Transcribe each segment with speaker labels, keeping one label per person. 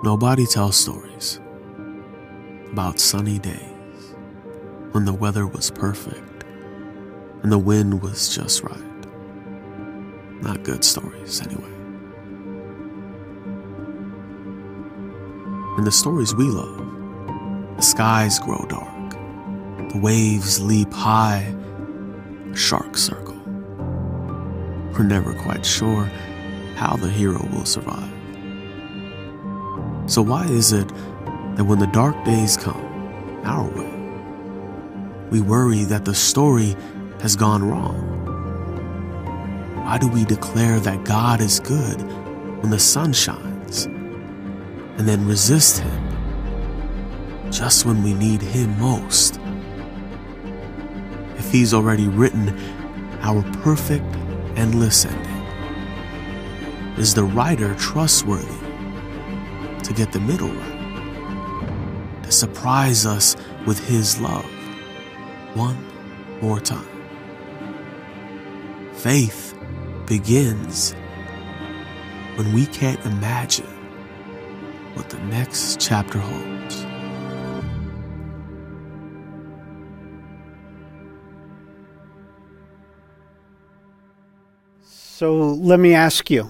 Speaker 1: Nobody tells stories about sunny days when the weather was perfect and the wind was just right. Not good stories, anyway. In the stories we love, the skies grow dark, the waves leap high, a shark circle. We're never quite sure how the hero will survive. So why is it that when the dark days come our way, we worry that the story has gone wrong? Why do we declare that God is good when the sun shines and then resist Him just when we need Him most? If He's already written our perfect endless ending, is the writer trustworthy to get the middle right, to surprise us with His love one more time? Faith begins when we can't imagine what the next chapter holds.
Speaker 2: So let me ask you,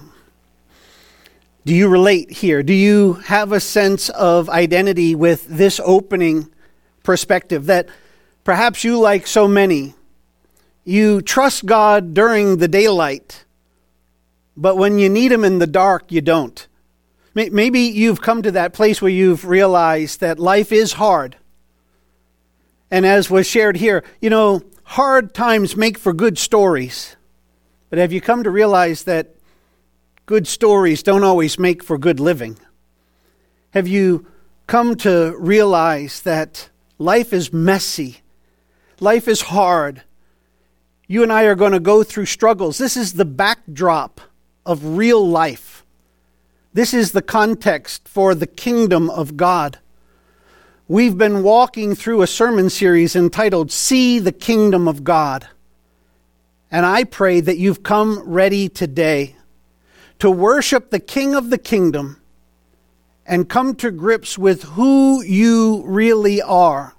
Speaker 2: do you relate here? Do you have a sense of identity with this opening perspective that perhaps you, like so many, you trust God during the daylight, but when you need Him in the dark, you don't? Maybe you've come to that place where you've realized that life is hard. And as was shared here, hard times make for good stories. But have you come to realize that good stories don't always make for good living? Have you come to realize that life is messy? Life is hard. You and I are going to go through struggles. This is the backdrop of real life. This is the context for the kingdom of God. We've been walking through a sermon series entitled, See the Kingdom of God. And I pray that you've come ready today to worship the King of the kingdom and come to grips with who you really are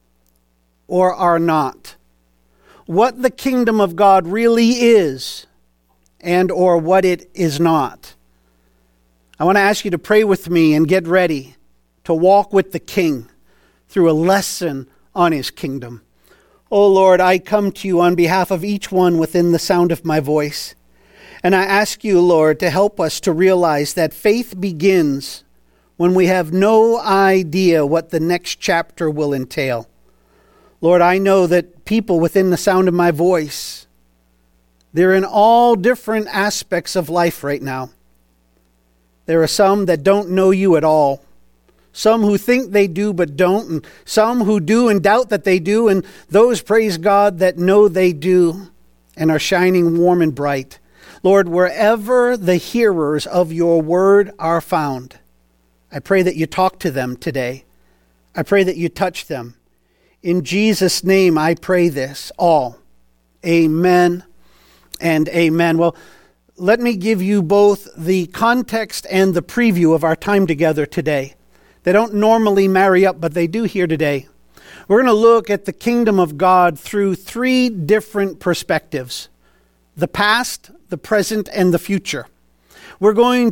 Speaker 2: or are not. What the kingdom of God really is and or what it is not. I want to ask you to pray with me and get ready to walk with the King through a lesson on His kingdom. Oh Lord, I come to you on behalf of each one within the sound of my voice. And I ask you, Lord, to help us to realize that faith begins when we have no idea what the next chapter will entail. Lord, I know that people within the sound of my voice, they're in all different aspects of life right now. There are some that don't know you at all. Some who think they do but don't, and some who do and doubt that they do, and those, praise God, that know they do and are shining warm and bright. Lord, wherever the hearers of your word are found, I pray that you talk to them today. I pray that you touch them. In Jesus' name I pray this all. Amen and amen. Well, let me give you both the context and the preview of our time together today. They don't normally marry up, but they do here today. We're going to look at the kingdom of God through three different perspectives: the past, the present, and the future. We're going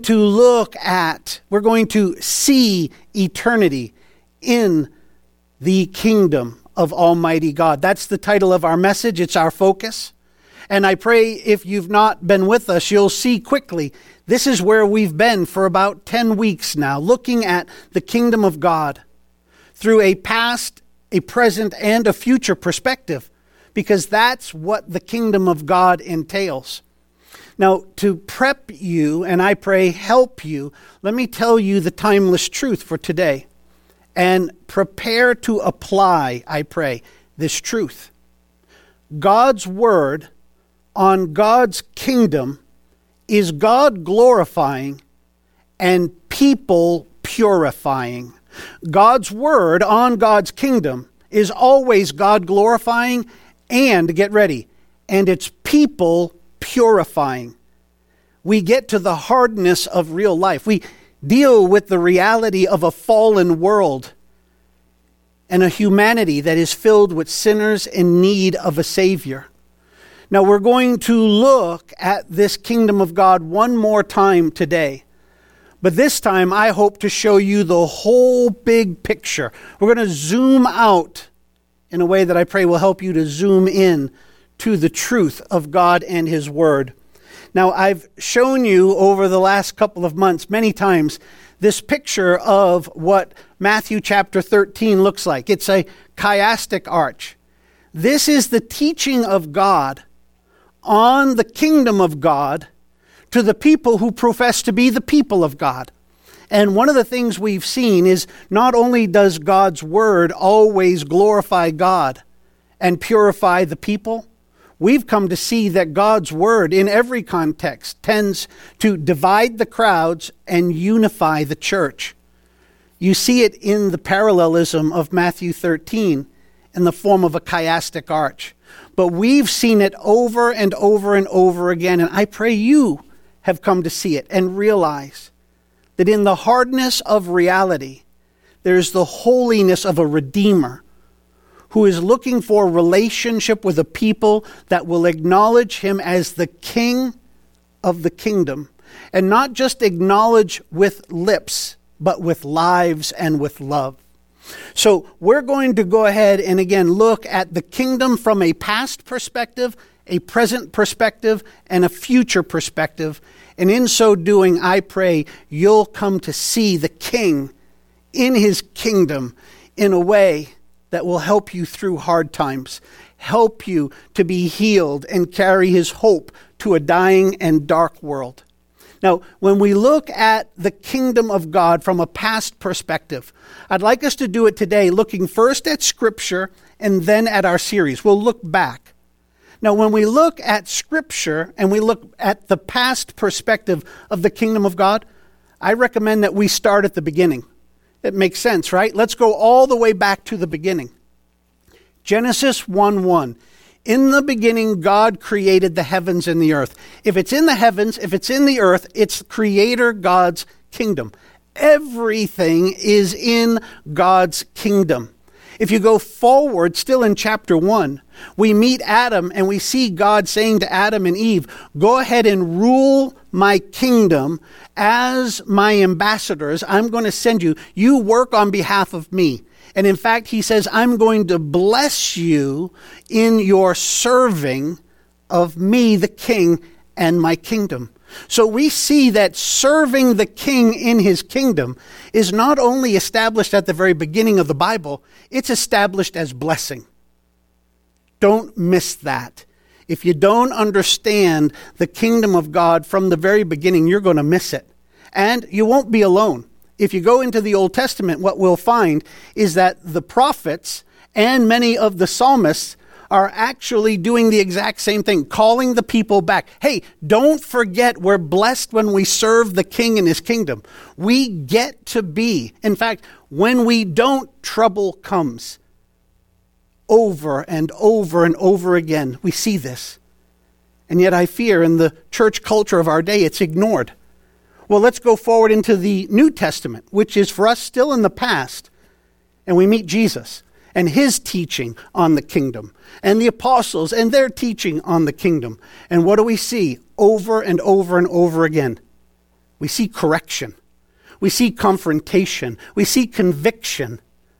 Speaker 2: to see eternity in the kingdom of Almighty God. That's the title of our message. It's our focus. And I pray if you've not been with us, you'll see quickly. This is where we've been for about 10 weeks now, looking at the kingdom of God through a past, a present, and a future perspective, because that's what the kingdom of God entails. Now, to prep you, and I pray help you, let me tell you the timeless truth for today. And prepare to apply, I pray, this truth. God's word on God's kingdom is God glorifying and people purifying. God's word on God's kingdom is always God glorifying and, get ready, and it's people purifying. We get to the hardness of real life. We deal with the reality of a fallen world and a humanity that is filled with sinners in need of a Savior. Now we're going to look at this kingdom of God one more time today. But this time I hope to show you the whole big picture. We're going to zoom out in a way that I pray will help you to zoom in to the truth of God and His Word. Now, I've shown you over the last couple of months many times this picture of what Matthew chapter 13 looks like. It's a chiastic arch. This is the teaching of God on the kingdom of God to the people who profess to be the people of God. And one of the things we've seen is not only does God's word always glorify God and purify the people, we've come to see that God's word in every context tends to divide the crowds and unify the church. You see it in the parallelism of Matthew 13 in the form of a chiastic arch. But we've seen it over and over and over again, and I pray you have come to see it and realize that in the hardness of reality, there's the holiness of a Redeemer who is looking for a relationship with a people that will acknowledge Him as the King of the kingdom, and not just acknowledge with lips, but with lives and with love. So we're going to go ahead and again look at the kingdom from a past perspective, a present perspective, and a future perspective. And in so doing, I pray you'll come to see the King in His kingdom in a way that will help you through hard times, help you to be healed and carry His hope to a dying and dark world. Now, when we look at the kingdom of God from a past perspective, I'd like us to do it today, looking first at Scripture and then at our series. We'll look back. Now, when we look at Scripture and we look at the past perspective of the kingdom of God, I recommend that we start at the beginning. It makes sense, right? Let's go all the way back to the beginning. Genesis 1:1. In the beginning, God created the heavens and the earth. If it's in the heavens, if it's in the earth, it's Creator God's kingdom. Everything is in God's kingdom. If you go forward, still in chapter 1, we meet Adam and we see God saying to Adam and Eve, go ahead and rule my kingdom as my ambassadors. I'm going to send you. You work on behalf of me. And in fact, he says, I'm going to bless you in your serving of me, the king, and my kingdom. So we see that serving the king in his kingdom is not only established at the very beginning of the Bible, it's established as blessing. Don't miss that. If you don't understand the kingdom of God from the very beginning, you're going to miss it. And you won't be alone. If you go into the Old Testament, what we'll find is that the prophets and many of the psalmists are actually doing the exact same thing, calling the people back. Hey, don't forget we're blessed when we serve the king in his kingdom. We get to be. In fact, when we don't, trouble comes. Over and over and over again, we see this. And yet I fear in the church culture of our day, it's ignored. Well, let's go forward into the New Testament, which is for us still in the past. And we meet Jesus and his teaching on the kingdom, and the apostles and their teaching on the kingdom. And what do we see over and over and over again? We see correction. We see confrontation. We see conviction.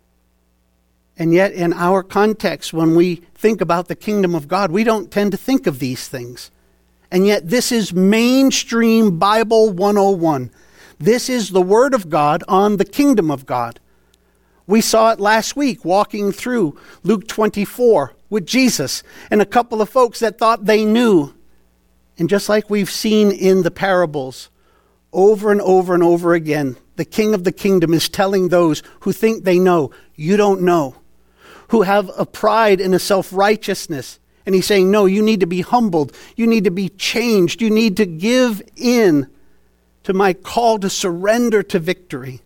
Speaker 2: And yet in our context, when we think about the kingdom of God, we don't tend to think of these things. And yet this is mainstream Bible 101. This is the Word of God on the kingdom of God. We saw it last week walking through Luke 24 with Jesus and a couple of folks that thought they knew. And just like we've seen in the parables, over and over and over again, the king of the kingdom is telling those who think they know, you don't know, who have a pride and a self-righteousness. And he's saying, no, you need to be humbled. You need to be changed. You need to give in to my call to surrender to victory.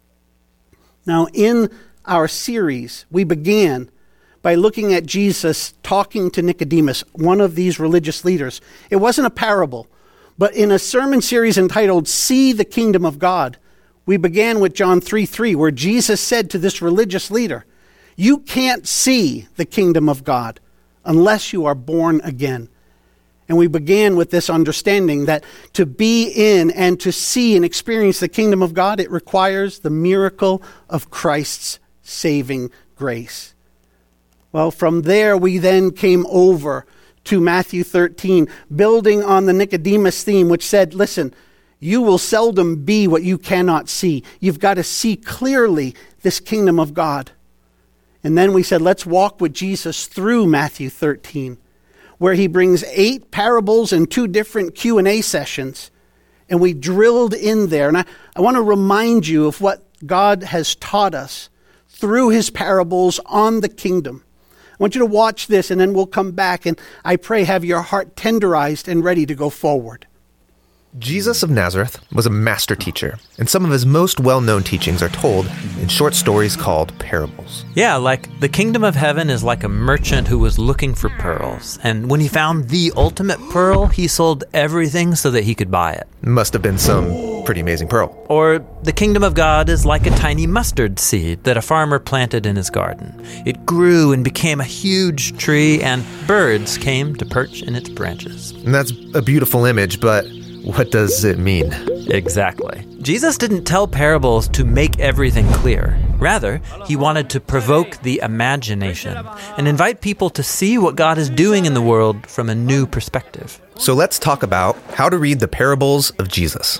Speaker 2: Now, in our series, we began by looking at Jesus talking to Nicodemus, one of these religious leaders. It wasn't a parable, but in a sermon series entitled, See the Kingdom of God, We began with John 3:3, where Jesus said to this religious leader, "You can't see the kingdom of God unless you are born again." And we began with this understanding that to be in and to see and experience the kingdom of God, it requires the miracle of Christ's saving grace. Well, from there we then came over to Matthew 13, building on the Nicodemus theme, which said, listen, you will seldom be what you cannot see. You've got to see clearly this kingdom of God. And then we said, let's walk with Jesus through Matthew 13, where he brings 8 parables and 2 different Q&A sessions. And we drilled in there. And I want to remind you of what God has taught us through his parables on the kingdom. I want you to watch this, and then we'll come back, and I pray have your heart tenderized and ready to go forward.
Speaker 3: Jesus of Nazareth was a master teacher, and some of his most well-known teachings are told in short stories called parables.
Speaker 4: Yeah, like the kingdom of heaven is like a merchant who was looking for pearls. And when he found the ultimate pearl, he sold everything so that he could buy it.
Speaker 3: Must have been some pretty amazing pearl.
Speaker 4: Or the kingdom of God is like a tiny mustard seed that a farmer planted in his garden. It grew and became a huge tree, and birds came to perch in its branches.
Speaker 3: And that's a beautiful image, but what does it mean?
Speaker 4: Exactly. Jesus didn't tell parables to make everything clear. Rather, he wanted to provoke the imagination and invite people to see what God is doing in the world from a new perspective.
Speaker 3: So let's talk about how to read the parables of Jesus.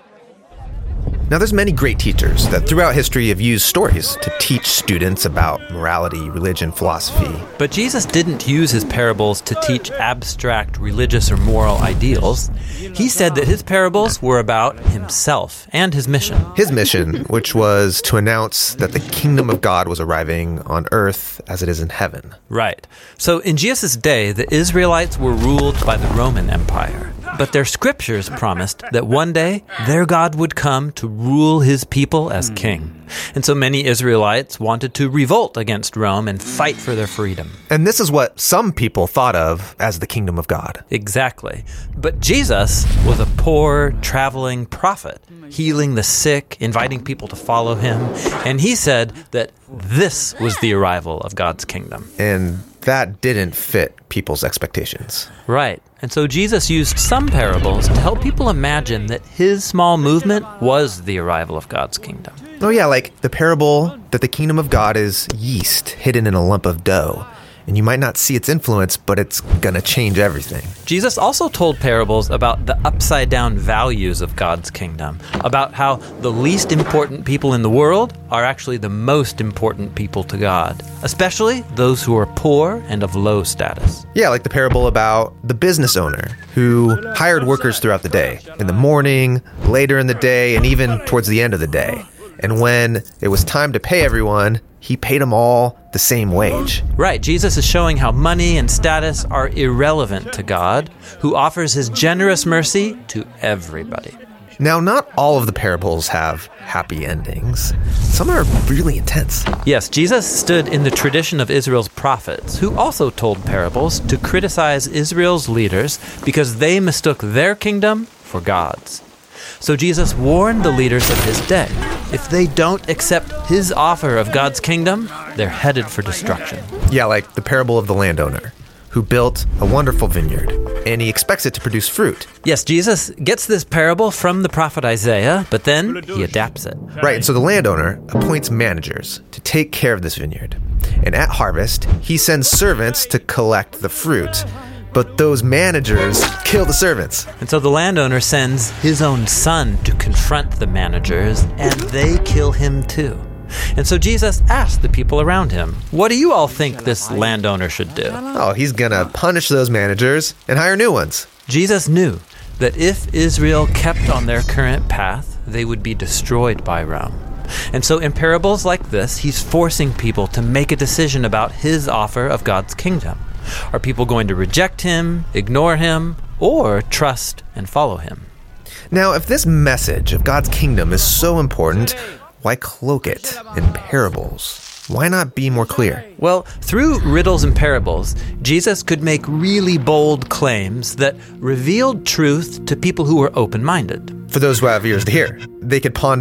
Speaker 3: Now, there's many great teachers that throughout history have used stories to teach students about morality, religion, philosophy.
Speaker 4: But Jesus didn't use his parables to teach abstract religious or moral ideals. He said that his parables were about himself and his mission.
Speaker 3: His mission, which was to announce that the kingdom of God was arriving on earth as it is in heaven.
Speaker 4: Right. So in Jesus' day, the Israelites were ruled by the Roman Empire. But their scriptures promised that one day their God would come to rule his people as king. And so many Israelites wanted to revolt against Rome and fight for their freedom.
Speaker 3: And this is what some people thought of as the kingdom of God.
Speaker 4: Exactly. But Jesus was a poor, traveling prophet, healing the sick, inviting people to follow him. And he said that this was the arrival of God's kingdom.
Speaker 3: And that didn't fit people's expectations.
Speaker 4: Right. And so Jesus used some parables to help people imagine that his small movement was the arrival of God's kingdom.
Speaker 3: Oh yeah, like the parable that the kingdom of God is yeast hidden in a lump of dough. And you might not see its influence, but it's going to change everything.
Speaker 4: Jesus also told parables about the upside-down values of God's kingdom, about how the least important people in the world are actually the most important people to God, especially those who are poor and of low status.
Speaker 3: Yeah, like the parable about the business owner who hired workers throughout the day, in the morning, later in the day, and even towards the end of the day. And when it was time to pay everyone, he paid them all the same wage.
Speaker 4: Right. Jesus is showing how money and status are irrelevant to God, who offers his generous mercy to everybody.
Speaker 3: Now, not all of the parables have happy endings. Some are really intense.
Speaker 4: Yes, Jesus stood in the tradition of Israel's prophets, who also told parables to criticize Israel's leaders because they mistook their kingdom for God's. So Jesus warned the leaders of his day. If they don't accept his offer of God's kingdom, they're headed for destruction.
Speaker 3: Yeah, like the parable of the landowner who built a wonderful vineyard, and he expects it to produce fruit.
Speaker 4: Yes, Jesus gets this parable from the prophet Isaiah, but then he adapts it.
Speaker 3: Right, and so the landowner appoints managers to take care of this vineyard. And at harvest, he sends servants to collect the fruit. But those managers kill the servants.
Speaker 4: And so the landowner sends his own son to confront the managers, and they kill him too. And so Jesus asked the people around him, what do you all think this landowner should do?
Speaker 3: Oh, he's gonna punish those managers and hire new ones.
Speaker 4: Jesus knew that if Israel kept on their current path, they would be destroyed by Rome. And so in parables like this, he's forcing people to make a decision about his offer of God's kingdom. Are people going to reject him, ignore him, or trust and follow him?
Speaker 3: Now, if this message of God's kingdom is so important, why cloak it in parables? Why not be more clear?
Speaker 4: Well, through riddles and parables, Jesus could make really bold claims that revealed truth to people who were open-minded.
Speaker 3: For those who have ears to hear, they could ponder it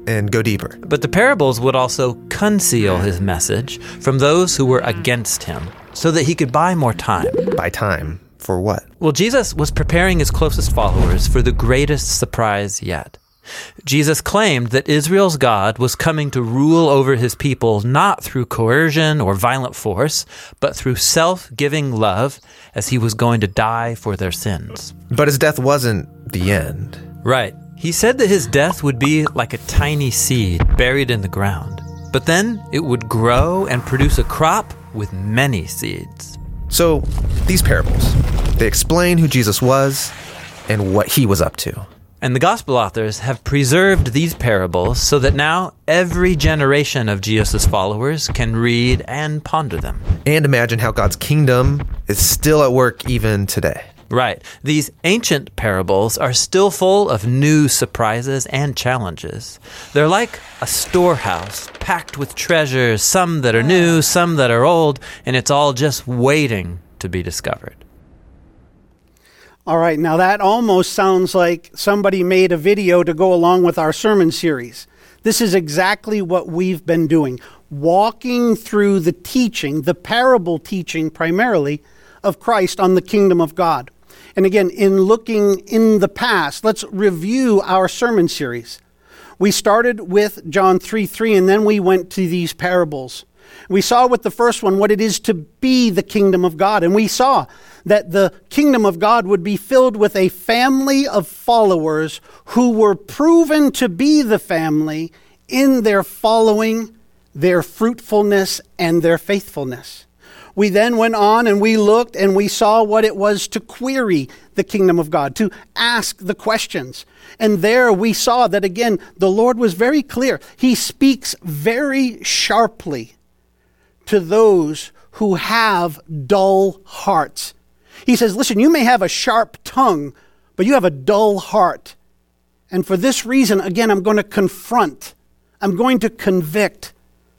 Speaker 3: and go deeper.
Speaker 4: But the parables would also conceal his message from those who were against him so that he could buy more time.
Speaker 3: Buy time for what?
Speaker 4: Well, Jesus was preparing his closest followers for the greatest surprise yet. Jesus claimed that Israel's God was coming to rule over his people not through coercion or violent force, but through self-giving love, as he was going to die for their sins.
Speaker 3: But his death wasn't the end.
Speaker 4: Right. He said that his death would be like a tiny seed buried in the ground, but then it would grow and produce a crop with many seeds.
Speaker 3: So, these parables, they explain who Jesus was and what he was up to.
Speaker 4: And the gospel authors have preserved these parables so that now every generation of Jesus' followers can read and ponder them.
Speaker 3: And imagine how God's kingdom is still at work even today.
Speaker 4: Right. These ancient parables are still full of new surprises and challenges. They're like a storehouse packed with treasures, some that are new, some that are old, and it's all just waiting to be discovered.
Speaker 2: All right, now that almost sounds like somebody made a video to go along with our sermon series. This is exactly what we've been doing, walking through the teaching, the parable teaching primarily, of Christ on the kingdom of God. And again, in looking in the past, let's review our sermon series. We started with John 3:3, and then we went to these parables. We saw with the first one what it is to be the kingdom of God, and we saw that the kingdom of God would be filled with a family of followers who were proven to be the family in their following, their fruitfulness, and their faithfulness. We then went on and we looked and we saw what it was to query the kingdom of God, to ask the questions. And there we saw that, again, the Lord was very clear. He speaks very sharply to those who have dull hearts. He says, listen, you may have a sharp tongue, but you have a dull heart. And for this reason, again, I'm going to confront. I'm going to convict.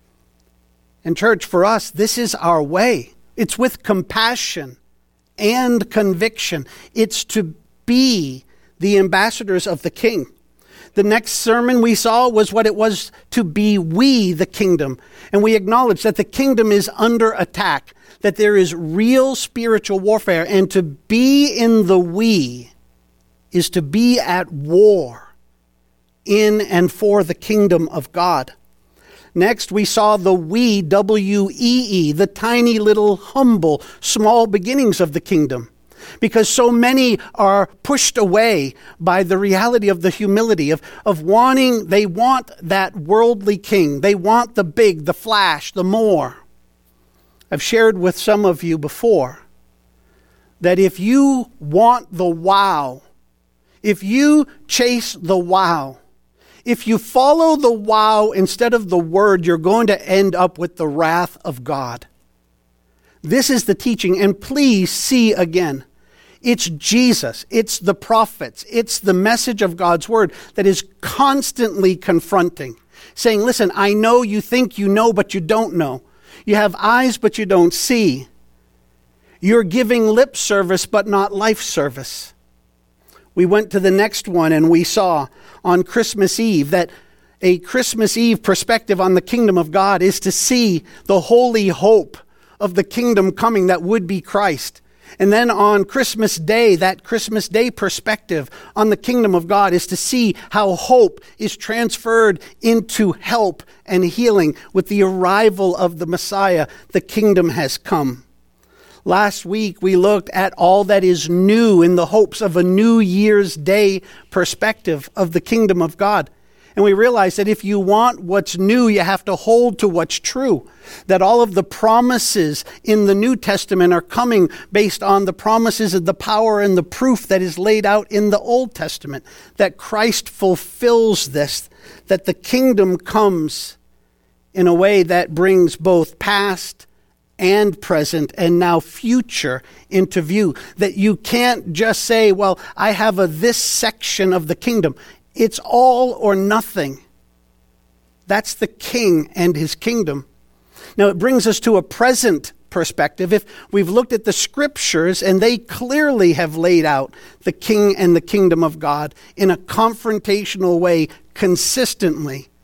Speaker 2: And church, for us, this is our way. It's with compassion and conviction. It's to be the ambassadors of the King. The next sermon we saw was what it was to be we, the kingdom. And we acknowledge that the kingdom is under attack, that there is real spiritual warfare. And to be in the we is to be at war in and for the kingdom of God. Next, we saw the we, W-E-E, the tiny little humble, small beginnings of the kingdom. Because so many are pushed away by the reality of the humility of wanting, they want that worldly king. They want the big, the flash, the more. I've shared with some of you before that if you want the wow, if you chase the wow, if you follow the wow instead of the word, you're going to end up with the wrath of God. This is the teaching, and please see again. It's Jesus, it's the prophets, it's the message of God's word that is constantly confronting, saying, listen, I know you think you know, but you don't know. You have eyes, but you don't see. You're giving lip service, but not life service. We went to the next one and we saw on Christmas Eve that a Christmas Eve perspective on the kingdom of God is to see the holy hope of the kingdom coming that would be Christ. And then on Christmas Day, that Christmas Day perspective on the kingdom of God is to see how hope is transferred into help and healing. With the arrival of the Messiah, the kingdom has come. Last week, we looked at all that is new in the hopes of a New Year's Day perspective of the kingdom of God. And we realized that if you want what's new, you have to hold to what's true. That all of the promises in the New Testament are coming based on the promises of the power and the proof that is laid out in the Old Testament. That Christ fulfills this, that the kingdom comes in a way that brings both past and present and now future into view. That you can't just say, well, I have this section of the kingdom. It's all or nothing. That's the king and his kingdom. Now it brings us to a present perspective. If we've looked at the scriptures and they clearly have laid out the king and the kingdom of God in a confrontational way consistently,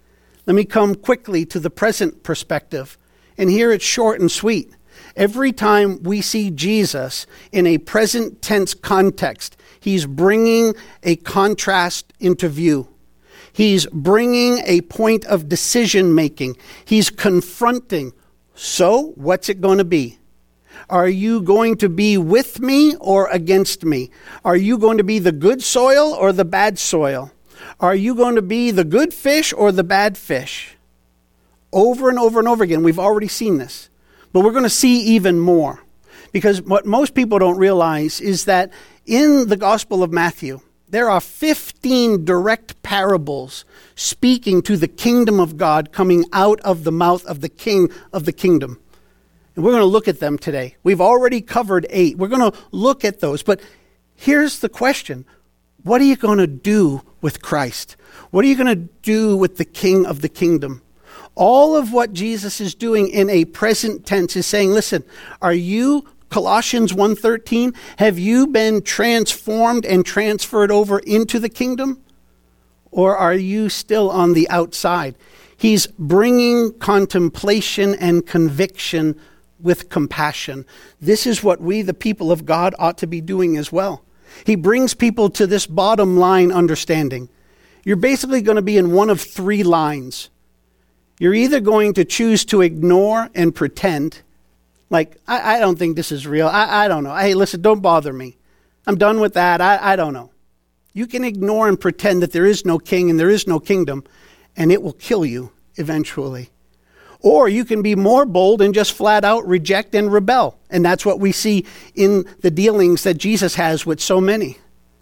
Speaker 2: Let me come quickly to the present perspective. And here it's short and sweet. Every time we see Jesus in a present tense context, he's bringing a contrast into view. He's bringing a point of decision making. He's confronting. So, what's it going to be? Are you going to be with me or against me? Are you going to be the good soil or the bad soil? Are you going to be the good fish or the bad fish? Over and over and over again, we've already seen this. But we're going to see even more. Because what most people don't realize is that in the Gospel of Matthew, there are 15 direct parables speaking to the kingdom of God coming out of the mouth of the king of the kingdom. And we're going to look at them today. We've already covered 8. We're going to look at those. But here's the question. What are you going to do with Christ? What are you going to do with the king of the kingdom? All of what Jesus is doing in a present tense is saying, listen, are you, Colossians 1:13, have you been transformed and transferred over into the kingdom? Or are you still on the outside? He's bringing contemplation and conviction with compassion. This is what we, the people of God, ought to be doing as well. He brings people to this bottom line understanding. You're basically going to be in one of 3 lines. You're either going to choose to ignore and pretend, like, I don't think this is real. I don't know. Hey, listen, don't bother me. I'm done with that. I don't know. You can ignore and pretend that there is no king and there is no kingdom, and it will kill you eventually. Or you can be more bold and just flat out reject and rebel. And that's what we see in the dealings that Jesus has with so many.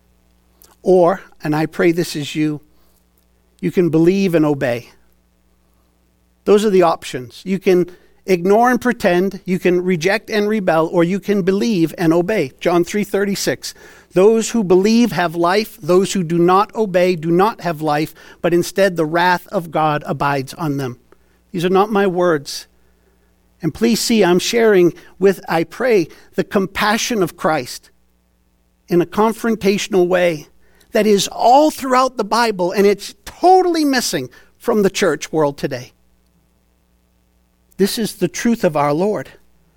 Speaker 2: Or, and I pray this is you can believe and obey. Those are the options. You can ignore and pretend, you can reject and rebel, or you can believe and obey. John 3:36. Those who believe have life, those who do not obey do not have life, but instead the wrath of God abides on them. These are not my words. And please see, I'm sharing with, I pray, the compassion of Christ in a confrontational way that is all throughout the Bible, and it's totally missing from the church world today. This is the truth of our Lord.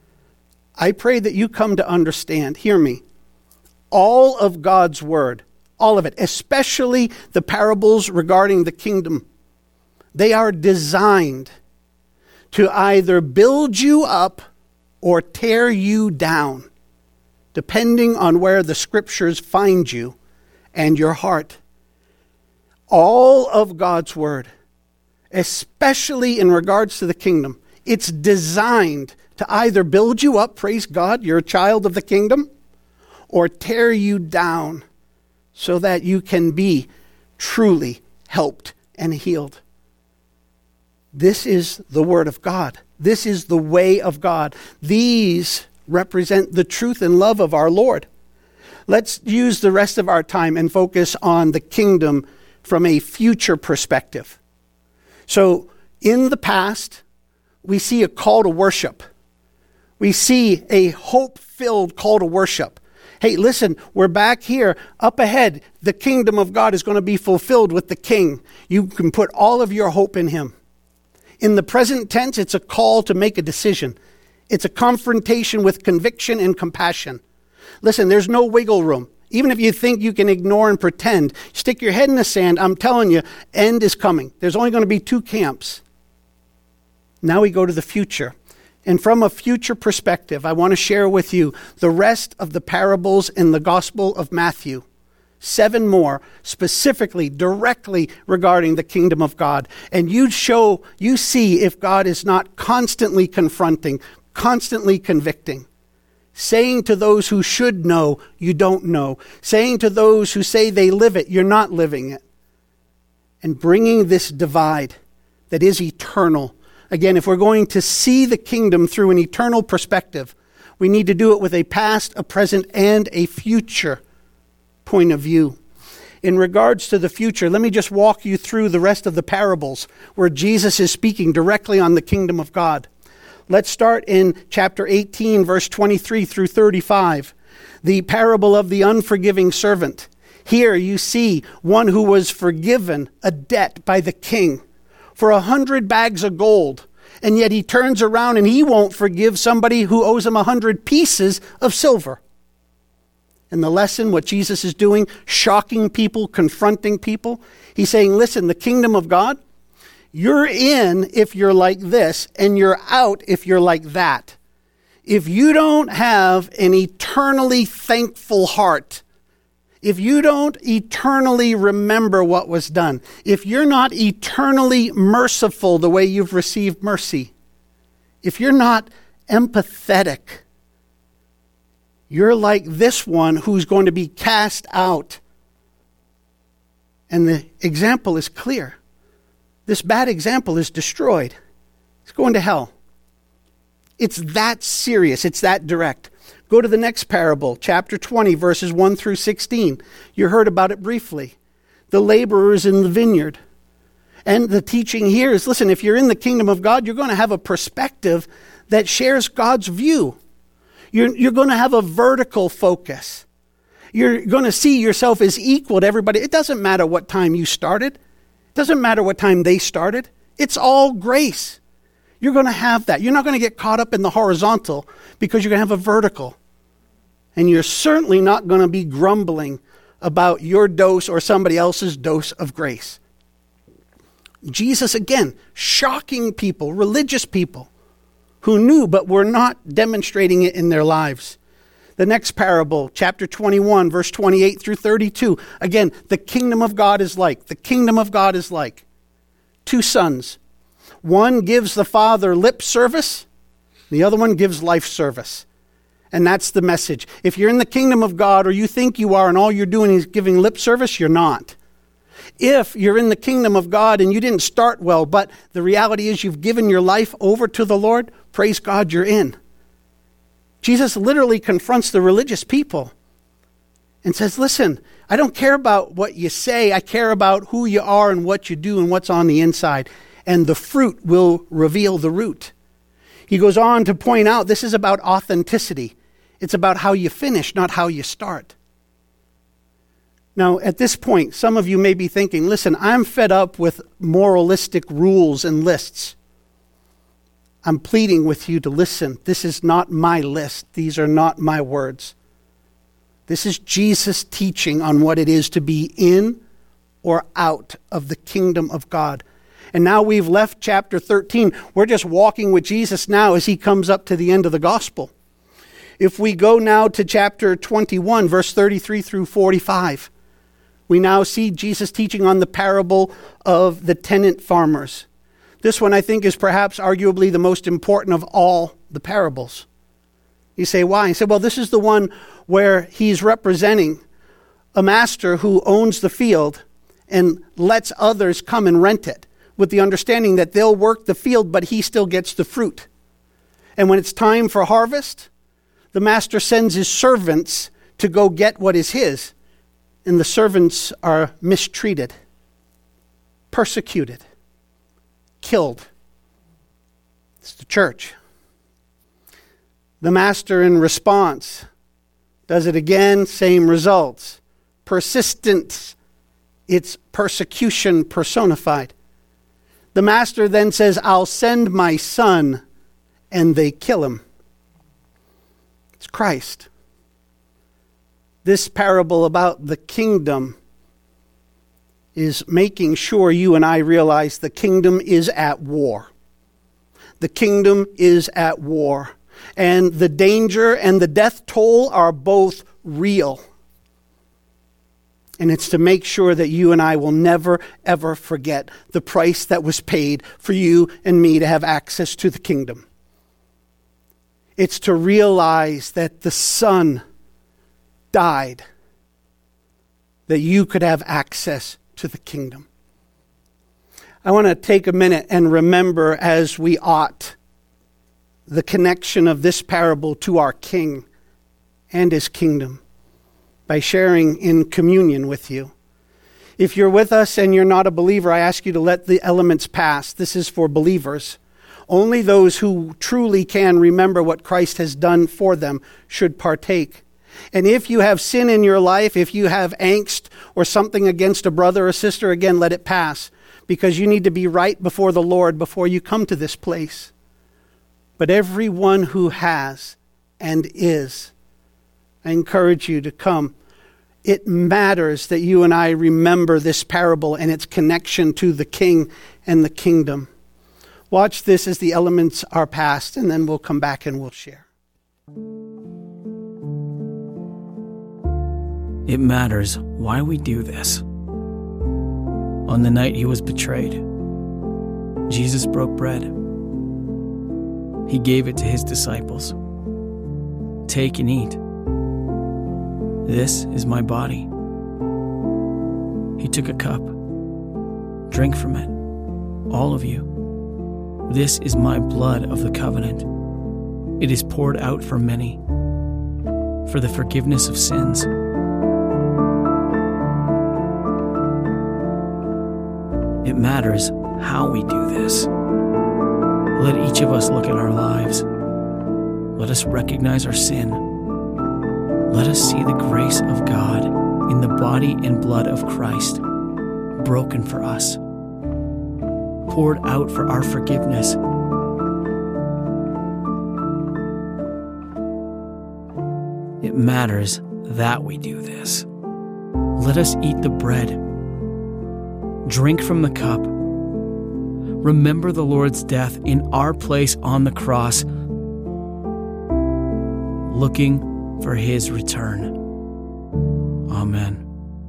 Speaker 2: I pray that you come to understand, hear me, all of God's word, all of it, especially the parables regarding the kingdom, they are designed to either build you up or tear you down, depending on where the scriptures find you and your heart. All of God's word, especially in regards to the kingdom, it's designed to either build you up, praise God, you're a child of the kingdom, or tear you down so that you can be truly helped and healed. This is the word of God. This is the way of God. These represent the truth and love of our Lord. Let's use the rest of our time and focus on the kingdom from a future perspective. So, in the past, we see a call to worship. We see a hope-filled call to worship. Hey, listen, we're back here. Up ahead, the kingdom of God is going to be fulfilled with the king. You can put all of your hope in him. In the present tense, it's a call to make a decision. It's a confrontation with conviction and compassion. Listen, there's no wiggle room. Even if you think you can ignore and pretend, stick your head in the sand, I'm telling you, end is coming. There's only going to be 2 camps. Now we go to the future. And from a future perspective, I want to share with you the rest of the parables in the Gospel of Matthew. 7 more, specifically, directly regarding the kingdom of God. And you see if God is not constantly confronting, constantly convicting. Saying to those who should know, you don't know. Saying to those who say they live it, you're not living it. And bringing this divide that is eternal. Again, if we're going to see the kingdom through an eternal perspective, we need to do it with a past, a present, and a future point of view. In regards to the future, let me just walk you through the rest of the parables where Jesus is speaking directly on the kingdom of God. Let's start in chapter 18, verse 23 through 35. The parable of the unforgiving servant. Here you see one who was forgiven a debt by the king. for 100 bags of gold, and yet he turns around and he won't forgive somebody who owes him 100 pieces of silver. And the lesson, what Jesus is doing, shocking people, confronting people, he's saying, listen, the kingdom of God, you're in if you're like this, and you're out if you're like that. If you don't have an eternally thankful heart, if you don't eternally remember what was done, if you're not eternally merciful the way you've received mercy, if you're not empathetic, you're like this one who's going to be cast out. And the example is clear. This bad example is destroyed. It's going to hell. It's that serious. It's that direct. Go to the next parable, chapter 20, verses 1 through 16. You heard about it briefly. The laborers in the vineyard. And the teaching here is, listen, if you're in the kingdom of God, you're going to have a perspective that shares God's view. You're going to have a vertical focus. You're going to see yourself as equal to everybody. It doesn't matter what time you started. It doesn't matter what time they started. It's all grace. You're going to have that. You're not going to get caught up in the horizontal because you're going to have a vertical. And you're certainly not going to be grumbling about your dose or somebody else's dose of grace. Jesus, again, shocking people, religious people who knew but were not demonstrating it in their lives. The next parable, chapter 21, verse 28 through 32. Again, the kingdom of God is like. The kingdom of God is like. Two sons. One gives the father lip service. The other one gives life service. And that's the message. If you're in the kingdom of God, or you think you are, and all you're doing is giving lip service, you're not. If you're in the kingdom of God and you didn't start well, but the reality is you've given your life over to the Lord, praise God, you're in. Jesus literally confronts the religious people and says, listen, I don't care about what you say. I care about who you are and what you do and what's on the inside. And the fruit will reveal the root. He goes on to point out this is about authenticity. It's about how you finish, not how you start. Now, at this point, some of you may be thinking, listen, I'm fed up with moralistic rules and lists. I'm pleading with you to listen. This is not my list. These are not my words. This is Jesus' teaching on what it is to be in or out of the kingdom of God. And now we've left chapter 13. We're just walking with Jesus now as he comes up to the end of the gospel. If we go now to chapter 21, verse 33 through 45, we now see Jesus teaching on the parable of the tenant farmers. This one, I think, is perhaps arguably the most important of all the parables. You say, why? He said, well, this is the one where he's representing a master who owns the field and lets others come and rent it with the understanding that they'll work the field, but he still gets the fruit. And when it's time for harvest, the master sends his servants to go get what is his, and the servants are mistreated, persecuted, killed. It's the church. The master in response does it again, same results. Persistence, it's persecution personified. The master then says, I'll send my son, and they kill him. It's Christ. This parable about the kingdom is making sure you and I realize the kingdom is at war. The kingdom is at war. And the danger and the death toll are both real. And it's to make sure that you and I will never, ever forget the price that was paid for you and me to have access to the kingdom. It's to realize that the Son died that you could have access to the kingdom. I want to take a minute and remember, as we ought, the connection of this parable to our King and his kingdom by sharing in communion with you. If you're with us and you're not a believer, I ask you to let the elements pass. This is for believers. Only those who truly can remember what Christ has done for them should partake. And if you have sin in your life, if you have angst or something against a brother or sister, again, let it pass. because you need to be right before the Lord before you come to this place. But everyone who has and is, I encourage you to come. It matters that you and I remember this parable and its connection to the King and the kingdom. Watch this as the elements are passed, and then we'll come back and we'll share.
Speaker 5: It matters why we do this. On the night he was betrayed, Jesus broke bread. He gave it to his disciples. Take and eat. This is my body. He took a cup. Drink from it, all of you. This is my blood of the covenant. It is poured out for many, for the forgiveness of sins. It matters how we do this. Let each of us look at our lives. Let us recognize our sin. Let us see the grace of God in the body and blood of Christ, broken for us, poured out for our forgiveness. It matters that we do this. Let us eat the bread. Drink from the cup. Remember the Lord's death in our place on the cross, looking for his return. Amen.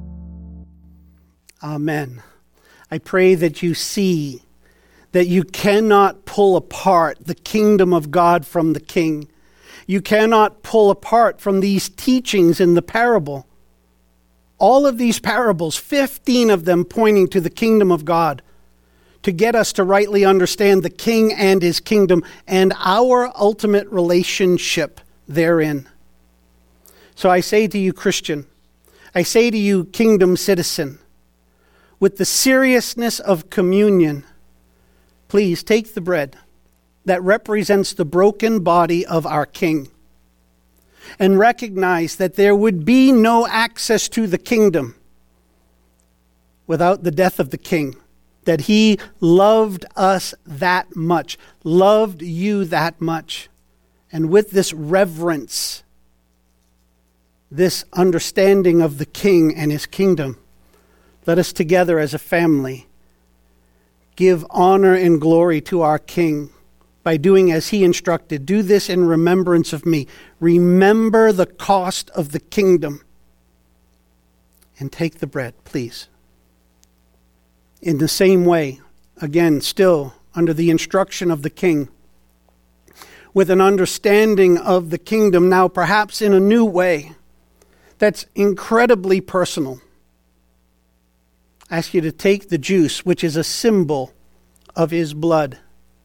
Speaker 2: Amen. I pray that you see that you cannot pull apart the kingdom of God from the king. You cannot pull apart from these teachings in the parable. All of these parables, 15 of them pointing to the kingdom of God, to get us to rightly understand the king and his kingdom and our ultimate relationship therein. So I say to you, Christian, I say to you, kingdom citizen, with the seriousness of communion, please take the bread that represents the broken body of our King and recognize that there would be no access to the kingdom without the death of the King, that he loved us that much, loved you that much. And with this reverence, this understanding of the King and his kingdom, let us together as a family give honor and glory to our King by doing as he instructed. Do this in remembrance of me. Remember the cost of the kingdom. And take the bread, please. In the same way, again, still under the instruction of the King, with an understanding of the kingdom now perhaps in a new way that's incredibly personal, I ask you to take the juice, which is a symbol of his blood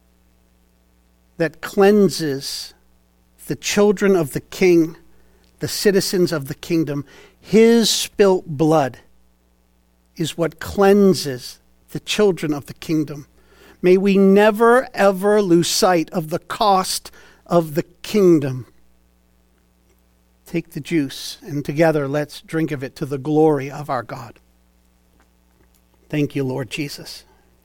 Speaker 2: that cleanses the children of the King, the citizens of the kingdom. His spilt blood is what cleanses the children of the kingdom. May we never, ever lose sight of the cost of the kingdom. Take the juice, and together let's drink of it to the glory of our God. Thank you, Lord Jesus.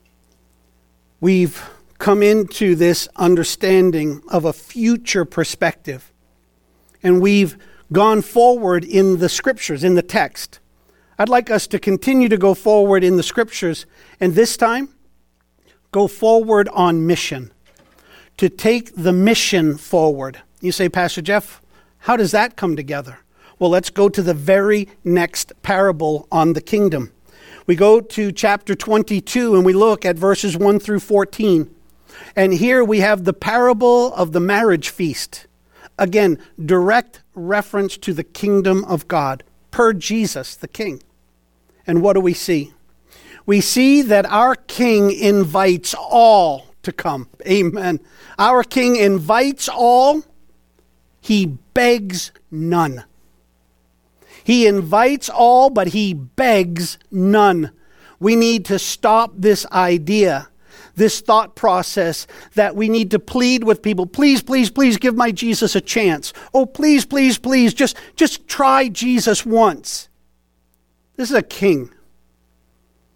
Speaker 2: We've come into this understanding of a future perspective, and we've gone forward in the scriptures, in the text. I'd like us to continue to go forward in the scriptures, and this time, go forward on mission, to take the mission forward. You say, Pastor Jeff, how does that come together? Well, let's go to the very next parable on the kingdom. We go to chapter 22 and we look at verses 1 through 14. And here we have the parable of the marriage feast. Again, direct reference to the kingdom of God, per Jesus, the King. And what do we see? We see that our King invites all to come. Amen. Our King invites all. He begs none. He invites all, but he begs none. We need to stop this idea, this thought process that we need to plead with people. Please, please, please give my Jesus a chance. Oh, please, please, please, just try Jesus once. This is a king.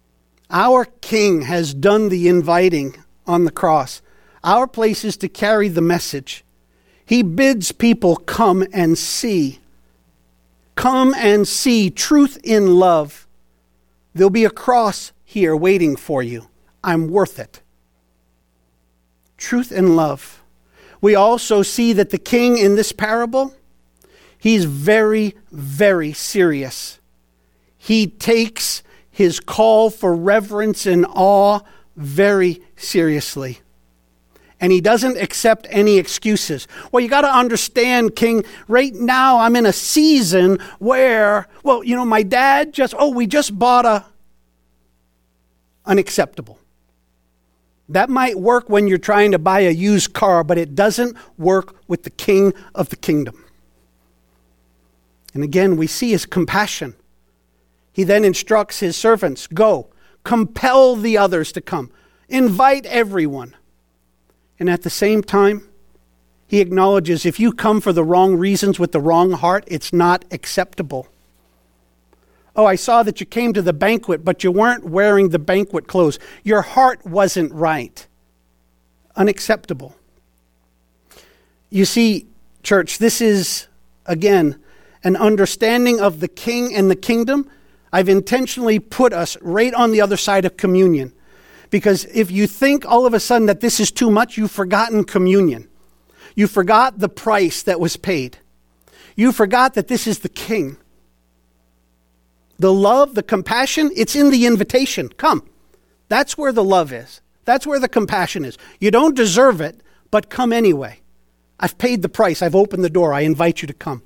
Speaker 2: Our King has done the inviting on the cross. Our place is to carry the message. He bids people come and see. Come and see truth in love. There'll be a cross here waiting for you. I'm worth it. Truth and love. We also see that the king in this parable, he's very, very serious. He takes his call for reverence and awe very seriously. And he doesn't accept any excuses. Well, you got to understand, King, right now I'm in a season where, my dad we just bought a unacceptable. That might work when you're trying to buy a used car, but it doesn't work with the King of the kingdom. And again, we see his compassion. He then instructs his servants, go, compel the others to come, invite everyone. And at the same time, he acknowledges if you come for the wrong reasons with the wrong heart, it's not acceptable. Oh, I saw that you came to the banquet, but you weren't wearing the banquet clothes. Your heart wasn't right. Unacceptable. You see, church, this is, again, an understanding of the king and the kingdom. I've intentionally put us right on the other side of communion. Because if you think all of a sudden that this is too much, you've forgotten communion. You forgot the price that was paid. You forgot that this is the king. The love, the compassion, it's in the invitation. Come. That's where the love is. That's where the compassion is. You don't deserve it, but come anyway. I've paid the price. I've opened the door. I invite you to come.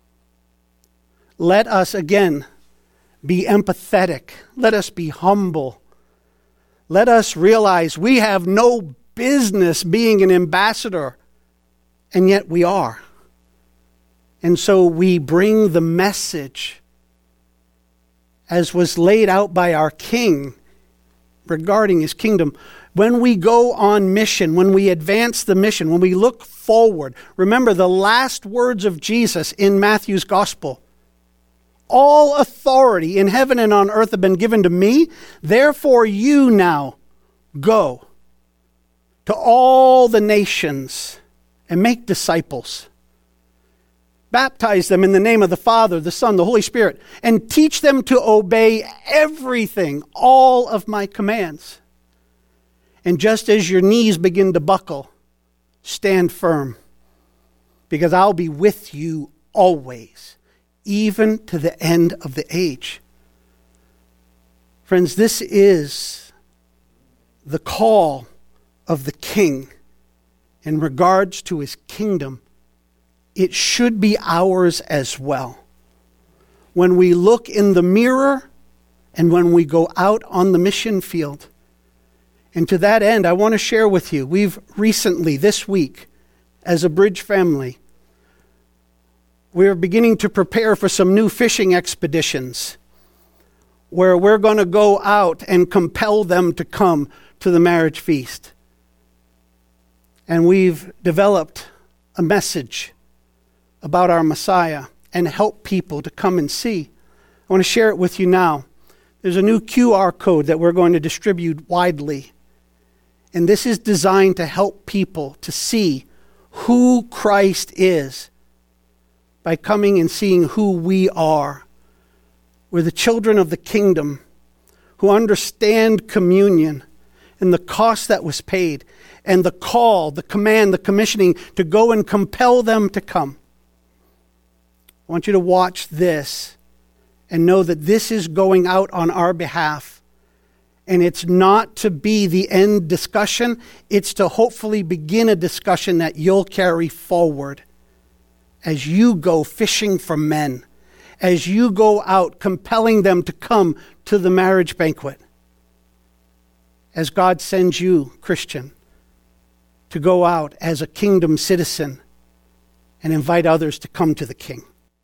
Speaker 2: Let us, again, be empathetic. Let us be humble. Let us realize we have no business being an ambassador, and yet we are. And so we bring the message as was laid out by our King regarding his kingdom. When we go on mission, when we advance the mission, when we look forward, remember the last words of Jesus in Matthew's gospel. All authority in heaven and on earth have been given to me. Therefore you now go to all the nations and make disciples. Baptize them in the name of the Father, the Son, the Holy Spirit, and teach them to obey everything, all of my commands. And just as your knees begin to buckle, stand firm, because I'll be with you always, even to the end of the age. Friends, this is the call of the King in regards to his kingdom. It should be ours as well. When we look in the mirror and when we go out on the mission field. And to that end, I want to share with you, we've recently, this week, as a Bridge family, we're beginning to prepare for some new fishing expeditions where we're going to go out and compel them to come to the marriage feast. And we've developed a message about our Messiah and help people to come and see. I want to share it with you now. There's a new QR code that we're going to distribute widely. And this is designed to help people to see who Christ is by coming and seeing who we are. We're the children of the kingdom who understand communion and the cost that was paid and the call, the command, the commissioning to go and compel them to come. I want you to watch this and know that this is going out on our behalf. And it's not to be the end discussion. It's to hopefully begin a discussion that you'll carry forward as you go fishing for men, as you go out compelling them to come to the marriage banquet. As God sends you, Christian, to go out as a kingdom citizen and invite others to come to the King.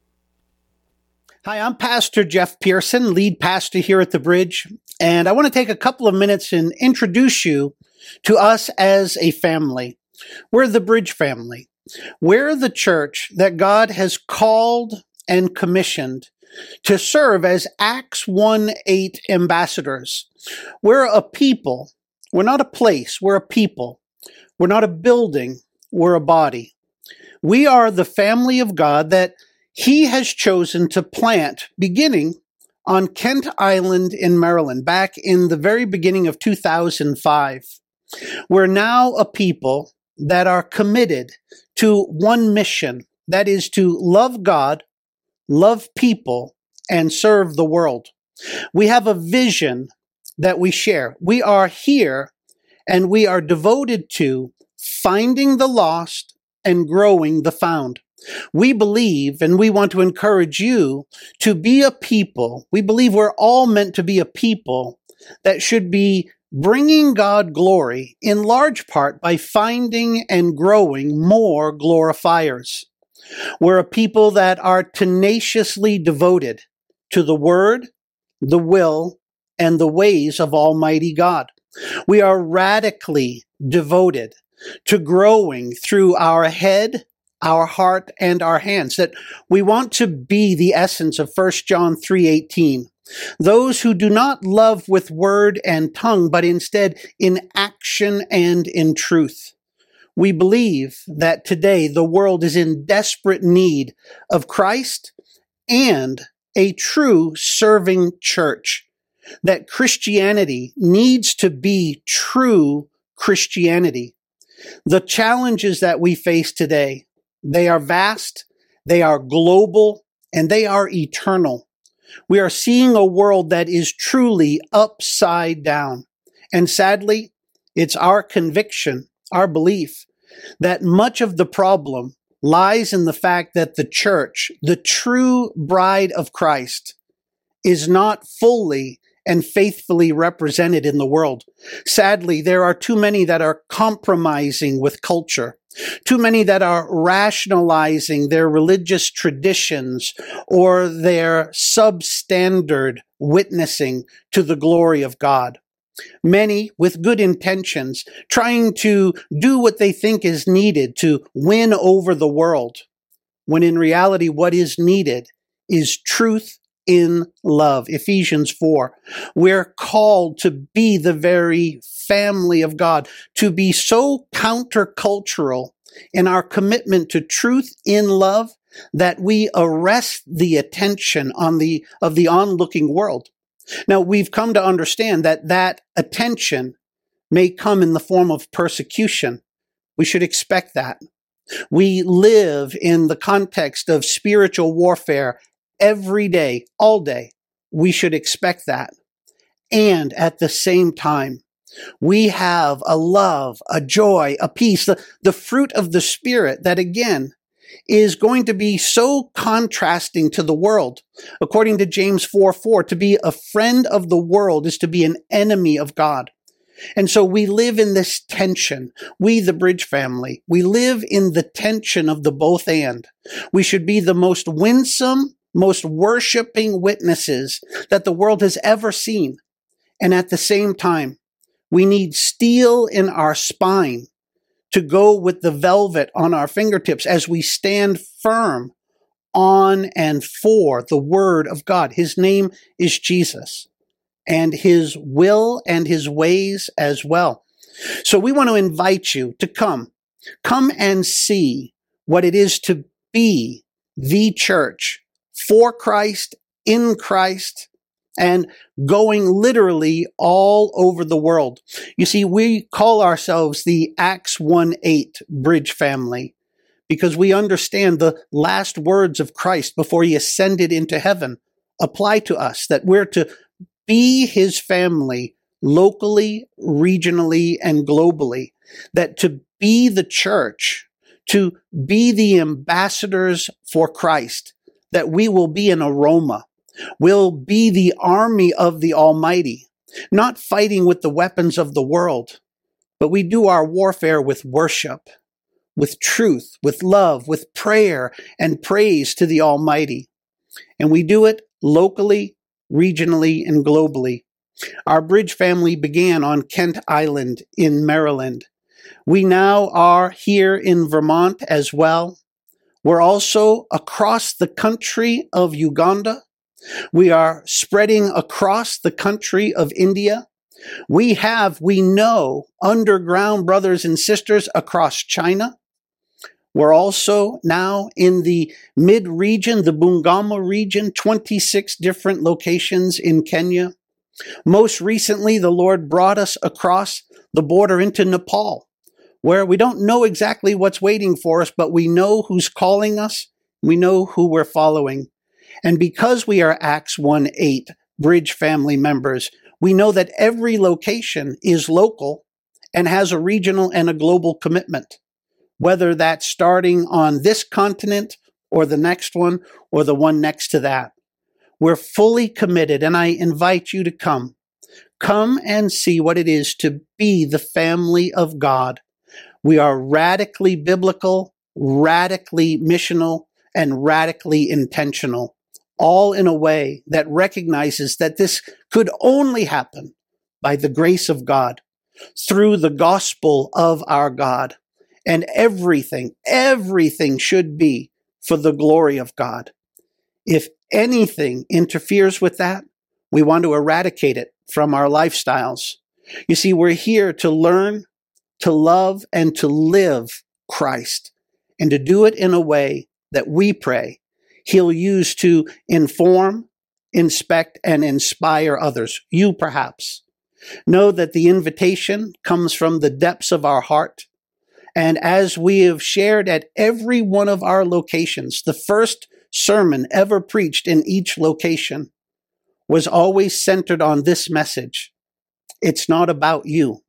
Speaker 2: Hi, I'm Pastor Jeff Pearson, lead pastor here at The Bridge, and I want to take a couple of minutes and introduce you to us as a family. We're the Bridge family. We're the church that God has called and commissioned to serve as Acts 1:8 ambassadors. We're a people. We're not a place. We're a people. We're not a building. We're a body. We are the family of God that He has chosen to plant beginning on Kent Island in Maryland back in the very beginning of 2005. We're now a people that are committed to one mission, that is to love God, love people, and serve the world. We have a vision that we share. We are here and we are devoted to finding the lost and growing the found. We believe, and we want to encourage you to be a people. We believe we're all meant to be a people that should be bringing God glory in large part by finding and growing more glorifiers. We're a people that are tenaciously devoted to the word, the will, and the ways of Almighty God. We are radically devoted to growing through our head, our heart, and our hands, that we want to be the essence of 1 John 3:18. Those who do not love with word and tongue, but instead in action and in truth. We believe that today the world is in desperate need of Christ and a true serving church, that Christianity needs to be true Christianity. The challenges that we face today, they are vast, they are global, and they are eternal. We are seeing a world that is truly upside down. And sadly, it's our conviction, our belief, that much of the problem lies in the fact that the church, the true bride of Christ, is not fully and faithfully represented in the world. Sadly, there are too many that are compromising with culture, too many that are rationalizing their religious traditions or their substandard witnessing to the glory of God. Many with good intentions, trying to do what they think is needed to win over the world, when in reality what is needed is truth in love. Ephesians 4. We're called to be the very family of God, to be so countercultural in our commitment to truth in love that we arrest the attention of the onlooking world. Now, we've come to understand that that attention may come in the form of persecution. We should expect that. We live in the context of spiritual warfare every day, all day. We should expect that. And at the same time, we have a love, a joy, a peace, the fruit of the Spirit that again is going to be so contrasting to the world. According to James 4:4, to be a friend of the world is to be an enemy of God. And so we live in this tension. We, the Bridge family, we live in the tension of the both and. We should be the most winsome, most worshiping witnesses that the world has ever seen. And at the same time, we need steel in our spine to go with the velvet on our fingertips as we stand firm on and for the Word of God. His name is Jesus, and His will and His ways as well. So we want to invite you to come and see what it is to be the church for Christ, in Christ, and going literally all over the world. You see, we call ourselves the Acts 1:8 Bridge family because we understand the last words of Christ before He ascended into heaven apply to us, that we're to be His family locally, regionally, and globally, that to be the church, to be the ambassadors for Christ, that we will be an aroma. We'll be the army of the Almighty, not fighting with the weapons of the world, but we do our warfare with worship, with truth, with love, with prayer and praise to the Almighty. And we do it locally, regionally, and globally. Our Bridge family began on Kent Island in Maryland. We now are here in Vermont as well. We're also across the country of Uganda. We are spreading across the country of India. We know, underground brothers and sisters across China. We're also now in the mid-region, the Bungoma region, 26 different locations in Kenya. Most recently, the Lord brought us across the border into Nepal, where we don't know exactly what's waiting for us, but we know who's calling us. We know who we're following. And because we are Acts 1:8 Bridge family members, we know that every location is local and has a regional and a global commitment, whether that's starting on this continent or the next one or the one next to that. We're fully committed, and I invite you to come. Come and see what it is to be the family of God. We are radically biblical, radically missional, and radically intentional, all in a way that recognizes that this could only happen by the grace of God, through the gospel of our God. And everything should be for the glory of God. If anything interferes with that, we want to eradicate it from our lifestyles. You see, we're here to learn, to love, and to live Christ, and to do it in a way that we pray He'll use to inform, inspect, and inspire others. You perhaps know that the invitation comes from the depths of our heart. And as we have shared at every one of our locations, the first sermon ever preached in each location was always centered on this message. It's not about you.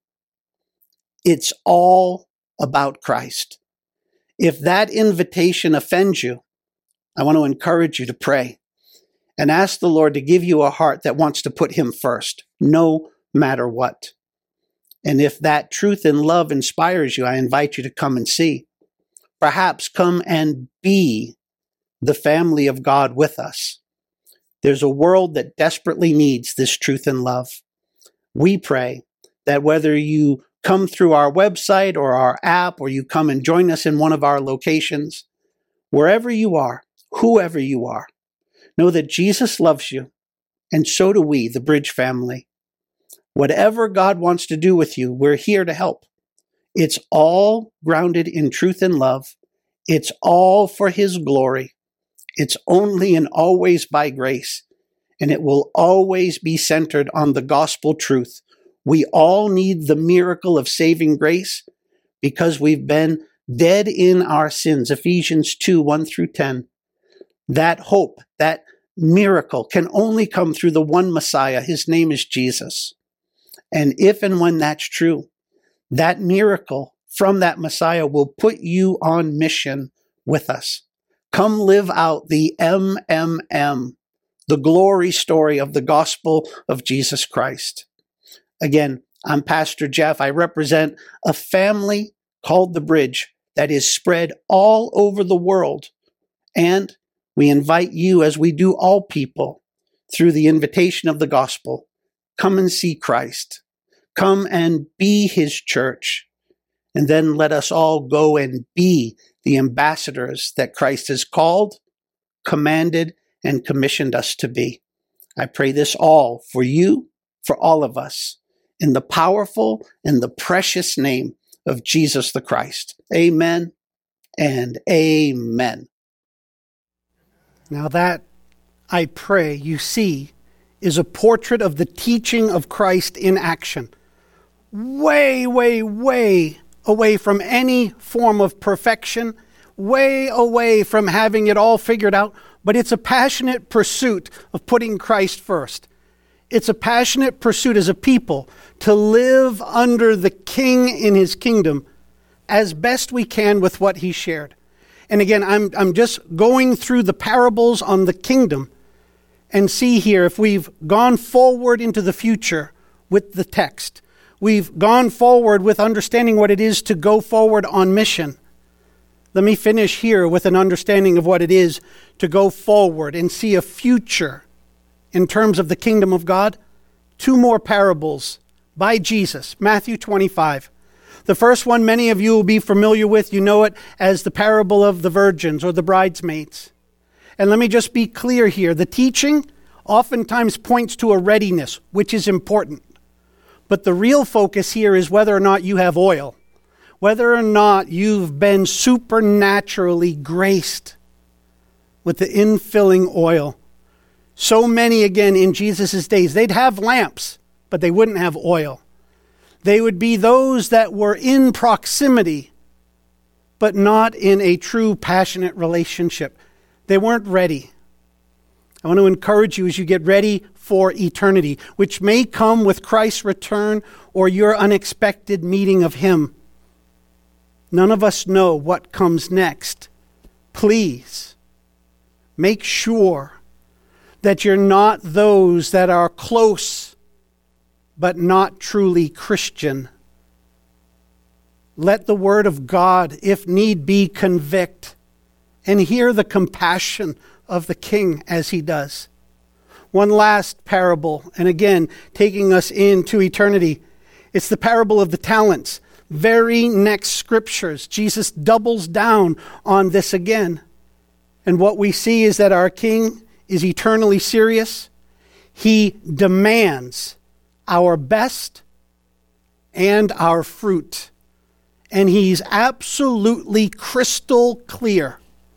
Speaker 2: It's all about Christ. If that invitation offends you, I want to encourage you to pray and ask the Lord to give you a heart that wants to put Him first, no matter what. And if that truth and love inspires you, I invite you to come and see. Perhaps come and be the family of God with us. There's a world that desperately needs this truth and love. We pray that whether you come through our website or our app, or you come and join us in one of our locations, wherever you are, whoever you are, know that Jesus loves you, and so do we, the Bridge family. Whatever God wants to do with you, we're here to help. It's all grounded in truth and love. It's all for His glory. It's only and always by grace, and it will always be centered on the gospel truth. We all need the miracle of saving grace because we've been dead in our sins. Ephesians 2:1-10. That hope, that miracle can only come through the one Messiah. His name is Jesus. And if and when that's true, that miracle from that Messiah will put you on mission with us. Come live out the MMM, the glory story of the gospel of Jesus Christ. Again, I'm Pastor Jeff. I represent a family called The Bridge that is spread all over the world. And we invite you, as we do all people, through the invitation of the gospel, come and see Christ. Come and be His church. And then let us all go and be the ambassadors that Christ has called, commanded, and commissioned us to be. I pray this all for you, for all of us, in the powerful and the precious name of Jesus the Christ. Amen and amen. Now that, I pray, you see, is a portrait of the teaching of Christ in action. Way, way, way away from any form of perfection, way away from having it all figured out, but it's a passionate pursuit of putting Christ first. It's a passionate pursuit as a people to live under the King in His kingdom as best we can with what He shared. And again, I'm just going through the parables on the kingdom and see here if we've gone forward into the future with the text. We've gone forward with understanding what it is to go forward on mission. Let me finish here with an understanding of what it is to go forward and see a future in terms of the kingdom of God. Two more parables by Jesus. Matthew 25. The first one many of you will be familiar with. You know it as the parable of the virgins or the bridesmaids. And let me just be clear here. The teaching oftentimes points to a readiness, which is important. But the real focus here is whether or not you have oil, whether or not you've been supernaturally graced with the infilling oil. So many, again, in Jesus' days, they'd have lamps, but they wouldn't have oil. They would be those that were in proximity, but not in a true passionate relationship. They weren't ready. I want to encourage you as you get ready for eternity, which may come with Christ's return or your unexpected meeting of Him. None of us know what comes next. Please make sure that you're not those that are close but not truly Christian. Let the Word of God, if need be, convict and hear the compassion of the King as He does. One last parable, and again, taking us into eternity. It's the parable of the talents. Very next scriptures, Jesus doubles down on this again. And what we see is that our King is eternally serious. He demands our best and our fruit. And He's absolutely crystal clear.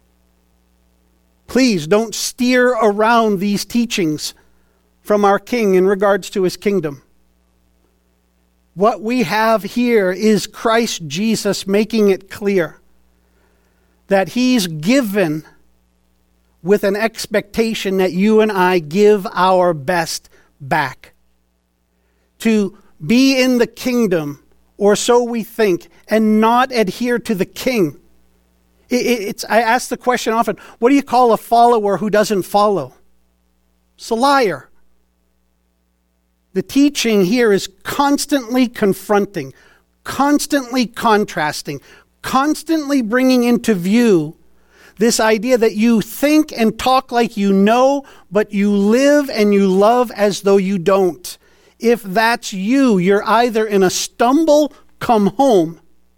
Speaker 2: Please don't steer around these teachings from our King in regards to His kingdom. What we have here is Christ Jesus making it clear that He's given with an expectation that you and I give our best back. To be in the kingdom, or so we think, and not adhere to the King. I ask the question often, what do you call a follower who doesn't follow? It's a liar. The teaching here is constantly confronting, constantly contrasting, constantly bringing into view this idea that you think and talk like you know, but you live and you love as though you don't. If that's you, you're either in a stumble, come home,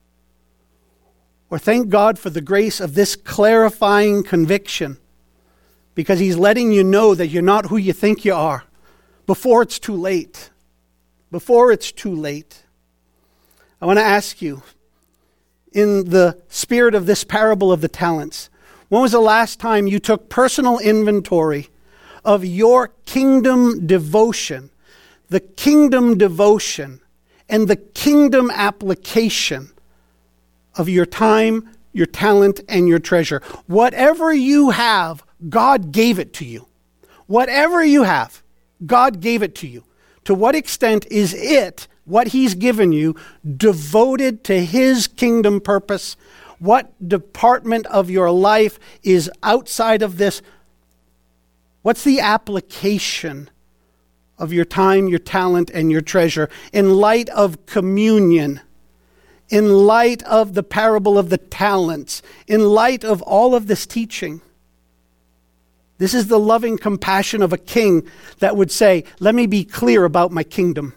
Speaker 2: or thank God for the grace of this clarifying conviction, because He's letting you know that you're not who you think you are before it's too late. Before it's too late. I want to ask you, in the spirit of this parable of the talents, when was the last time you took personal inventory of your kingdom devotion, the kingdom devotion, and the kingdom application of your time, your talent, and your treasure? Whatever you have, God gave it to you. Whatever you have, God gave it to you. To what extent is it, what He's given you, devoted to His kingdom purpose? What department of your life is outside of this? What's the application of your time, your talent, and your treasure in light of communion, in light of the parable of the talents, in light of all of this teaching? This is the loving compassion of a king that would say, let me be clear about my kingdom.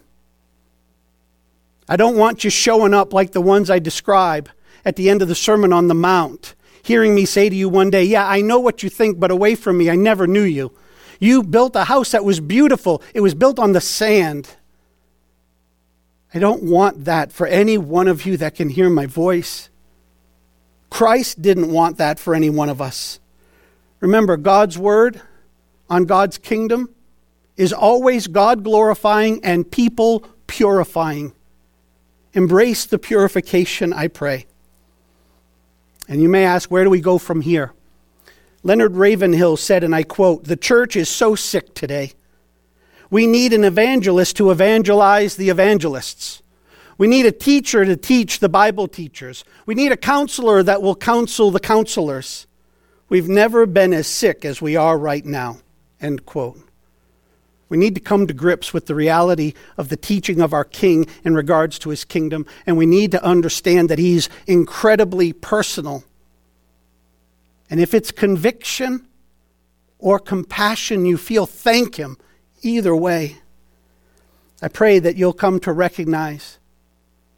Speaker 2: I don't want you showing up like the ones I describe at the end of the Sermon on the Mount, hearing me say to you one day, yeah, I know what you think, but away from me, I never knew you. You built a house that was beautiful. It was built on the sand. I don't want that for any one of you that can hear my voice. Christ didn't want that for any one of us. Remember, God's word on God's kingdom is always God glorifying and people purifying. Embrace the purification, I pray. And you may ask, where do we go from here? Leonard Ravenhill said, and I quote, "The church is so sick today. We need an evangelist to evangelize the evangelists. We need a teacher to teach the Bible teachers. We need a counselor that will counsel the counselors. We've never been as sick as we are right now." End quote. We need to come to grips with the reality of the teaching of our King in regards to His kingdom, and we need to understand that He's incredibly personal. And if it's conviction or compassion you feel, thank Him either way. I pray that you'll come to recognize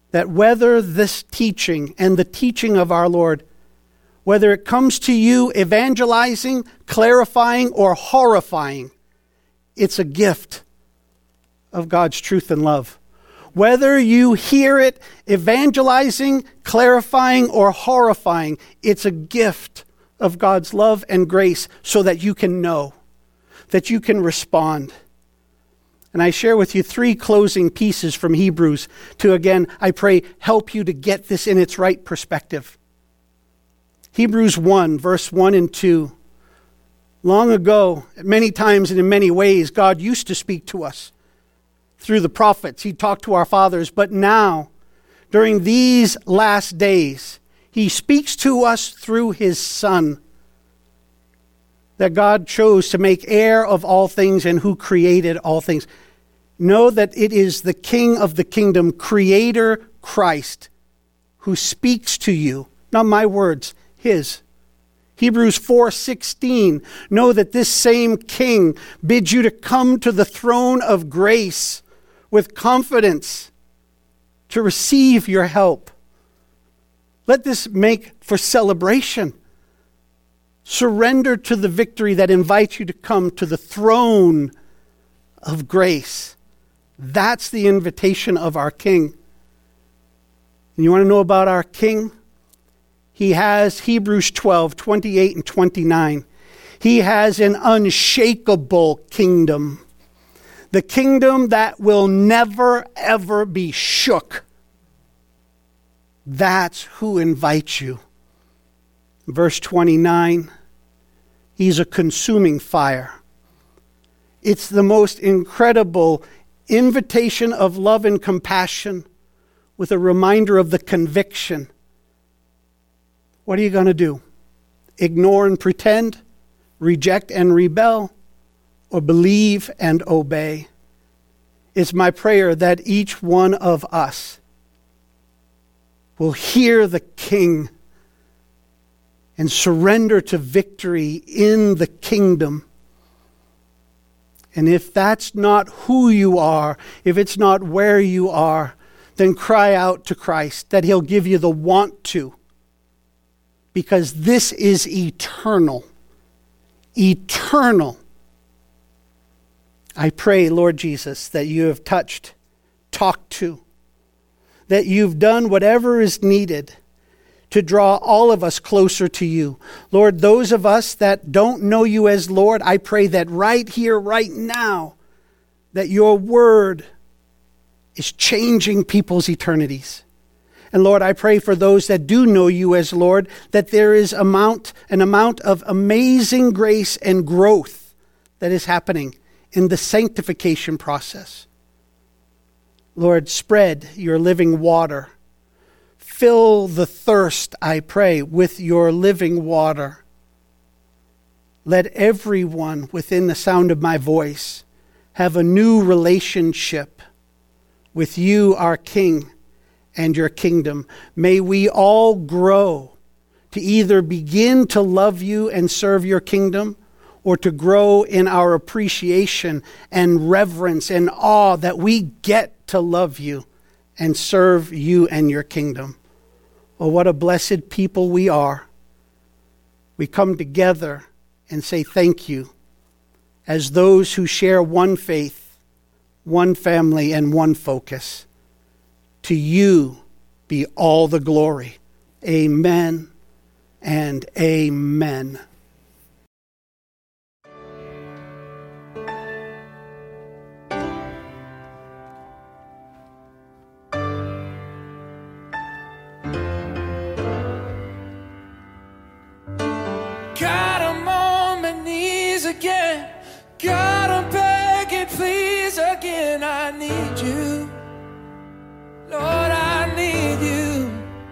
Speaker 2: that whether this teaching and the teaching of our Lord, whether it comes to you evangelizing, clarifying, or horrifying, it's a gift of God's truth and love. Whether you hear it evangelizing, clarifying, or horrifying, it's a gift of God's love and grace so that you can know, that you can respond. And I share with you 3 closing pieces from Hebrews to, again, I pray, help you to get this in its right perspective. Hebrews 1, verse 1 and 2. Long ago, many times and in many ways, God used to speak to us through the prophets. He talked to our fathers. But now, during these last days, He speaks to us through His Son, that God chose to make heir of all things and who created all things. Know that it is the King of the kingdom, Creator Christ, who speaks to you. Not my words, His. Hebrews 4:16. Know that this same King bids you to come to the throne of grace with confidence to receive your help. Let this make for celebration. Surrender to the victory that invites you to come to the throne of grace. That's the invitation of our King. And you want to know about our King? He has Hebrews 12, 28 and 29. He has an unshakable kingdom. The kingdom that will never, ever be shook. That's who invites you. Verse 29, He's a consuming fire. It's the most incredible invitation of love and compassion with a reminder of the conviction. What are you going to do? Ignore and pretend? Reject and rebel? Or believe and obey? It's my prayer that each one of us will hear the King and surrender to victory in the kingdom. And if that's not who you are, if it's not where you are, then cry out to Christ that He'll give you the want to. Because this is eternal. Eternal. I pray, Lord Jesus, that you have touched, talked to, that you've done whatever is needed to draw all of us closer to you. Lord, those of us that don't know you as Lord, I pray that right here, right now, that your word is changing people's eternities. And Lord, I pray for those that do know you as Lord, that there is an amount of amazing grace and growth that is happening in the sanctification process. Lord, spread your living water. Fill the thirst, I pray, with your living water. Let everyone within the sound of my voice have a new relationship with you, our King, and your kingdom. May we all grow to either begin to love you and serve your kingdom, or to grow in our appreciation and reverence and awe that we get to love you and serve you and your kingdom. Oh, what a blessed people we are. We come together and say thank you as those who share one faith, one family, and one focus. To you be all the glory. Amen and amen.
Speaker 6: God, I'm on my knees again. God, I'm begging, please again. I need you. Lord, I need you.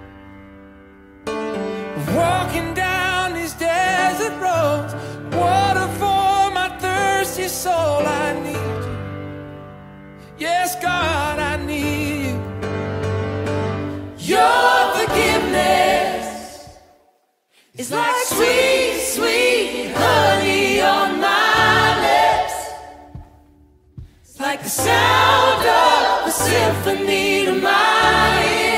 Speaker 6: Walking down these desert roads, water for my thirsty soul. I need you. Yes, God, I need you. Your forgiveness is like sweet, sweet honey on my lips. It's like the sound of a symphony to my ears.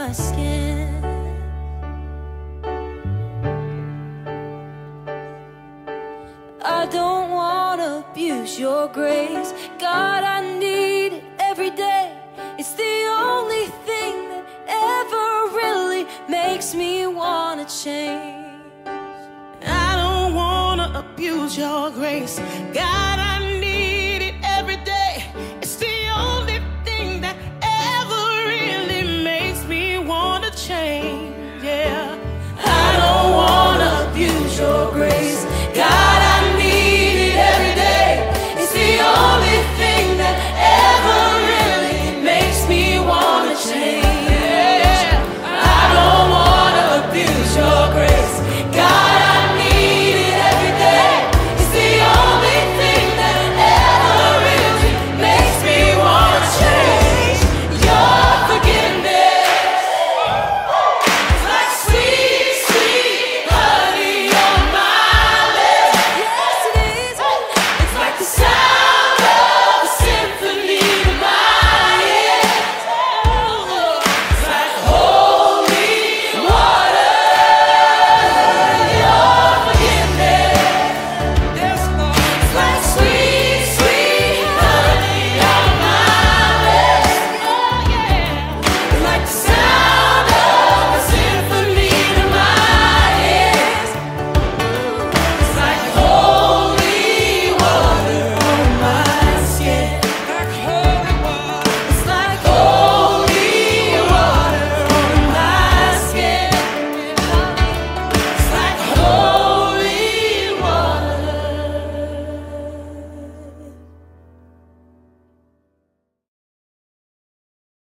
Speaker 7: my skin. I don't wanna abuse your grace. God, I need it every day. It's the only thing that ever really makes me wanna change.
Speaker 8: I don't wanna abuse your grace. God,